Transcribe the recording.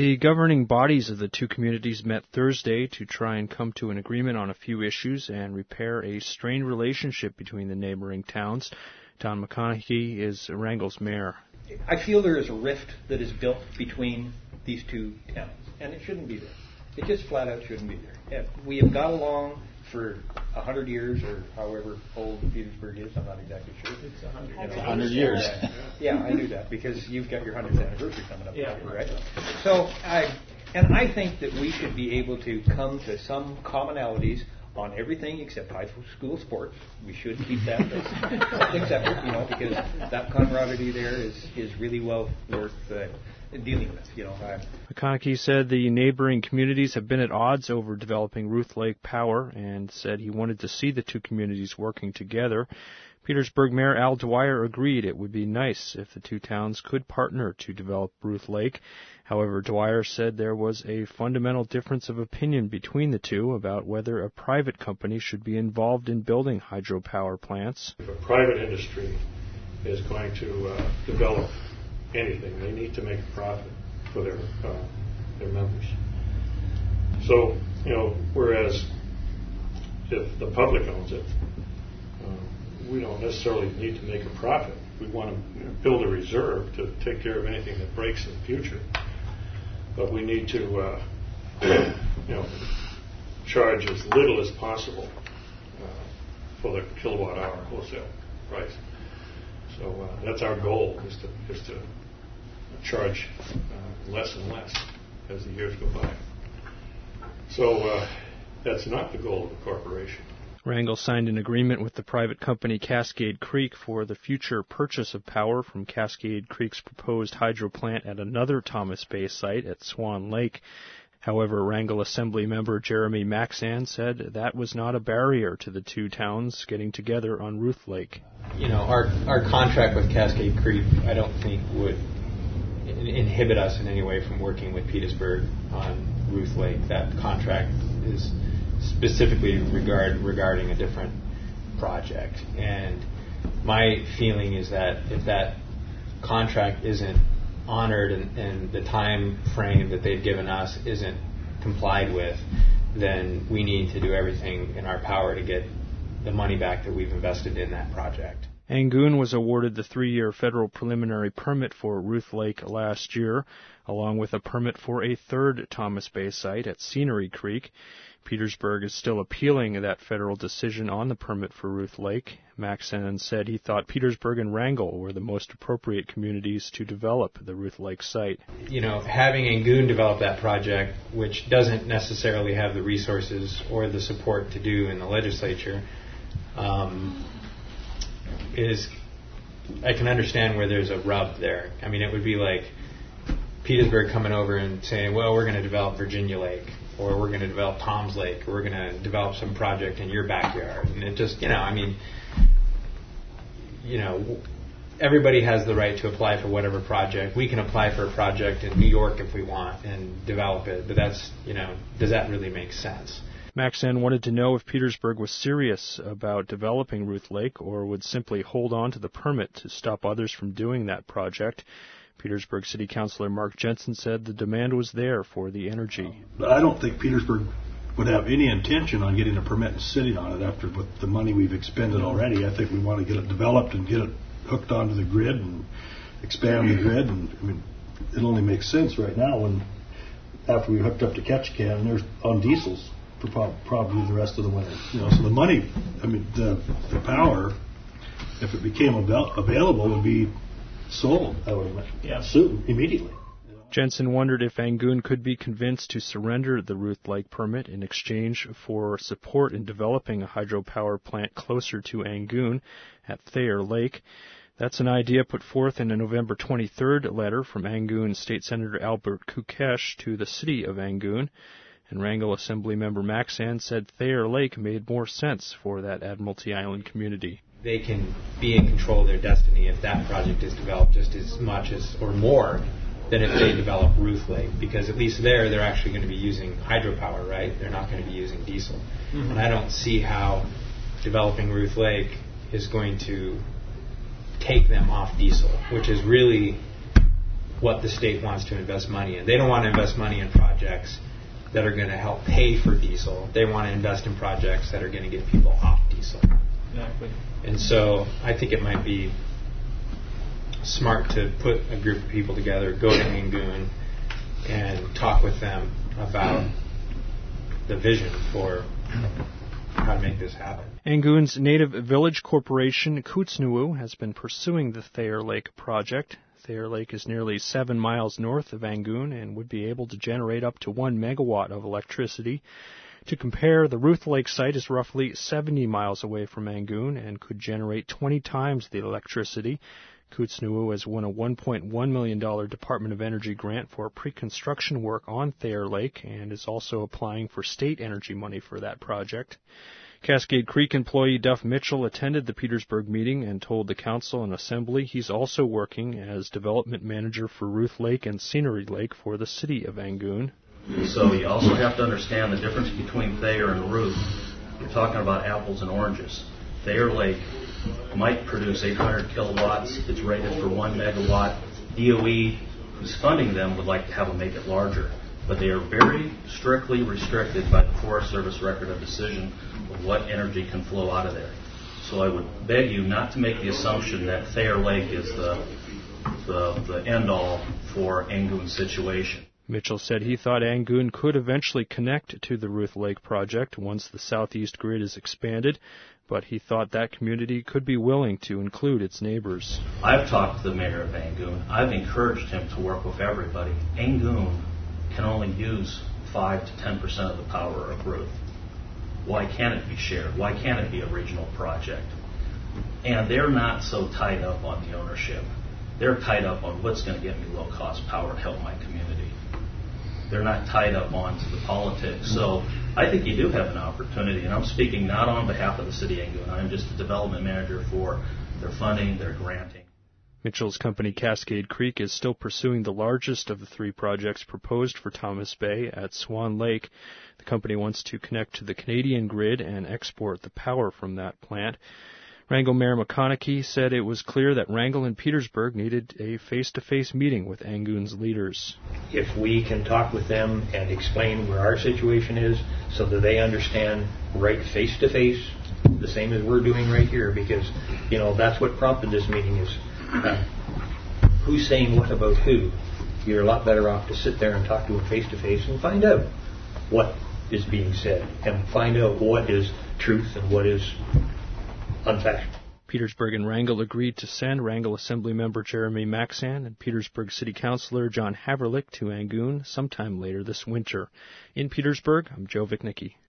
The governing bodies of the two communities met Thursday to try and come to an agreement on a few issues and repair a strained relationship between the neighboring towns. Don McConaughey is Wrangell's mayor. I feel there is a rift that is built between these two towns, and it shouldn't be there. It just flat out shouldn't be there. We have got along for 100 years, or however old Petersburg is. I'm not exactly sure. It's 100. It's 100 years. Yeah, I knew that because you've got your 100th anniversary coming up, right? So, I think that we should be able to come to some commonalities on everything except high school sports. We should keep that something separate, because that camaraderie there is really well worth dealing with, McConaughey said the neighboring communities have been at odds over developing Ruth Lake Power and said he wanted to see the two communities working together. Petersburg Mayor Al Dwyer agreed it would be nice if the two towns could partner to develop Ruth Lake. However, Dwyer said there was a fundamental difference of opinion between the two about whether a private company should be involved in building hydropower plants. If a private industry is going to develop anything, they need to make a profit for their members. So, whereas if the public owns it, we don't necessarily need to make a profit. We want to build a reserve to take care of anything that breaks in the future. But we need to, charge as little as possible for the kilowatt hour wholesale price. So that's our goal: is to charge less and less as the years go by. So that's not the goal of the corporation. Wrangell signed an agreement with the private company Cascade Creek for the future purchase of power from Cascade Creek's proposed hydro plant at another Thomas Bay site at Swan Lake. However, Wrangell Assembly member Jeremy Maxan said that was not a barrier to the two towns getting together on Ruth Lake. Our contract with Cascade Creek, I don't think would inhibit us in any way from working with Petersburg on Ruth Lake. That contract is specifically regarding a different project. And my feeling is that if that contract isn't honored and the time frame that they've given us isn't complied with, then we need to do everything in our power to get the money back that we've invested in that project. Angoon was awarded the 3-year federal preliminary permit for Ruth Lake last year, along with a permit for a third Thomas Bay site at Scenery Creek. Petersburg is still appealing that federal decision on the permit for Ruth Lake. Maxon said he thought Petersburg and Wrangell were the most appropriate communities to develop the Ruth Lake site. Having Angoon develop that project, which doesn't necessarily have the resources or the support to do in the legislature, I can understand where there's a rub there. I mean, it would be like Petersburg coming over and saying, well, we're going to develop Virginia Lake, or we're going to develop Tom's Lake, or we're going to develop some project in your backyard. And it just, everybody has the right to apply for whatever project. We can apply for a project in New York if we want and develop it, but that's, does that really make sense? Maxan wanted to know if Petersburg was serious about developing Ruth Lake or would simply hold on to the permit to stop others from doing that project. Petersburg City Councilor Mark Jensen said the demand was there for the energy. But I don't think Petersburg would have any intention on getting a permit and sitting on it after with the money we've expended already. I think we want to get it developed and get it hooked onto the grid and expand the grid. And it only makes sense right now when after we hooked up to Ketchikan, they're on diesels for probably the rest of the winter. So the money, the power, if it became available, would be sold, I would assume, immediately. Jensen wondered if Angoon could be convinced to surrender the Ruth Lake permit in exchange for support in developing a hydropower plant closer to Angoon at Thayer Lake. That's an idea put forth in a November 23rd letter from Angoon State Senator Albert Kukesh to the city of Angoon. And Wrangell Assembly member Maxan said Thayer Lake made more sense for that Admiralty Island community. They can be in control of their destiny if that project is developed just as much as or more than if they develop Ruth Lake, because at least they're actually going to be using hydropower, right? They're not going to be using diesel. Mm-hmm. And I don't see how developing Ruth Lake is going to take them off diesel, which is really what the state wants to invest money in. They don't want to invest money in projects that are going to help pay for diesel. They want to invest in projects that are going to get people off diesel. Exactly. And so I think it might be smart to put a group of people together, go to Angoon, and talk with them about the vision for how to make this happen. Angoon's native village corporation, Kootznoowoo, has been pursuing the Thayer Lake project. Thayer Lake is nearly 7 miles north of Angoon and would be able to generate up to 1 megawatt of electricity. To compare, the Ruth Lake site is roughly 70 miles away from Angoon and could generate 20 times the electricity. Kootznoowoo has won a $1.1 million Department of Energy grant for pre-construction work on Thayer Lake and is also applying for state energy money for that project. Cascade Creek employee Duff Mitchell attended the Petersburg meeting and told the council and assembly he's also working as development manager for Ruth Lake and Scenery Lake for the city of Angoon. So you also have to understand the difference between Thayer and Ruth. You're talking about apples and oranges. Thayer Lake might produce 800 kilowatts. It's rated for 1 megawatt. DOE, who's funding them, would like to have them make it larger. But they are very strictly restricted by the Forest Service record of decision of what energy can flow out of there. So I would beg you not to make the assumption that Thayer Lake is the end-all for Angoon's situation. Mitchell said he thought Angoon could eventually connect to the Ruth Lake project once the southeast grid is expanded, but he thought that community could be willing to include its neighbors. I've talked to the mayor of Angoon. I've encouraged him to work with everybody. Angoon can only use 5 to 10% of the power of Ruth. Why can't it be shared? Why can't it be a regional project? And they're not so tied up on the ownership. They're tied up on what's going to get me low-cost power to help my community. They're not tied up onto the politics. So I think you do have an opportunity, and I'm speaking not on behalf of the city of Angoon. I'm just the development manager for their funding, their granting. Mitchell's company Cascade Creek is still pursuing the largest of the 3 projects proposed for Thomas Bay at Swan Lake. The company wants to connect to the Canadian grid and export the power from that plant. Wrangell Mayor McConaughey said it was clear that Wrangell and Petersburg needed a face-to-face meeting with Angoon's leaders. If we can talk with them and explain where our situation is so that they understand right face-to-face, the same as we're doing right here, because, that's what prompted this meeting is who's saying what about who. You're a lot better off to sit there and talk to them face-to-face and find out what is being said and find out what is truth and what is unfashionable. Petersburg and Wrangell agreed to send Wrangell Assemblymember Jeremy Maxan and Petersburg City Councilor John Haverlick to Angoon sometime later this winter. In Petersburg, I'm Joe Vichnicki.